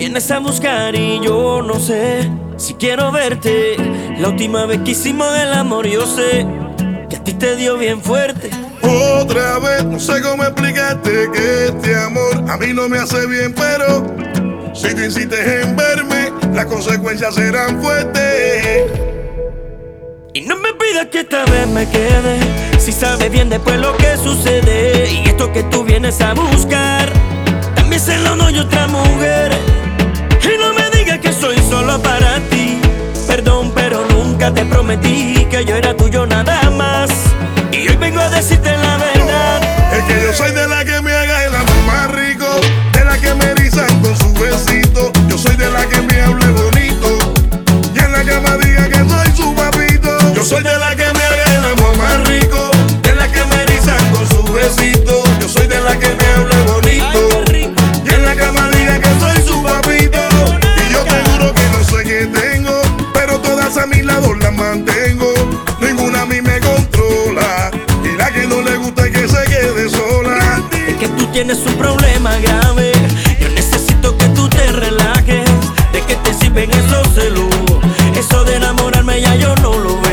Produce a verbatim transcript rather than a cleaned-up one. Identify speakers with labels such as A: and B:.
A: vienes a buscar y yo no sé si quiero verte. La última vez que hicimos el amor yo sé que a ti te dio bien fuerte.
B: Otra vez, no sé cómo explicarte que este amor a mí no me hace bien, pero si tú insistes en verme, las consecuencias serán fuertes.
A: Y no me pidas que esta vez me quede, si sabes bien después lo que sucede. Y esto que tú vienes a buscar también se lo doy a otra mujer. Y no me digas que soy solo para ti. Perdón, pero nunca te prometí que yo era tuyo nada más. Y hoy vengo a decirte la verdad.
B: Es que yo soy de la que me haga el amor más rico, de la que me erizan con su besito. Yo soy de la que me hable bonito y en la cama diga que soy su papito. Yo soy de la que me haga el amor más rico, de la que me erizan con su besito. Yo soy de la que me hable bonito y en la cama diga que soy su papito. Y yo te juro que no sé qué tengo, pero todas a mi lado las mantengo. Ninguna a mí me controla y la que no le gusta es que se quede sola.
A: Es que tú tienes un problema grave. Yo necesito que tú te relajes. ¿De qué te sirven esos celos? Eso de enamorarme ya yo no lo veo.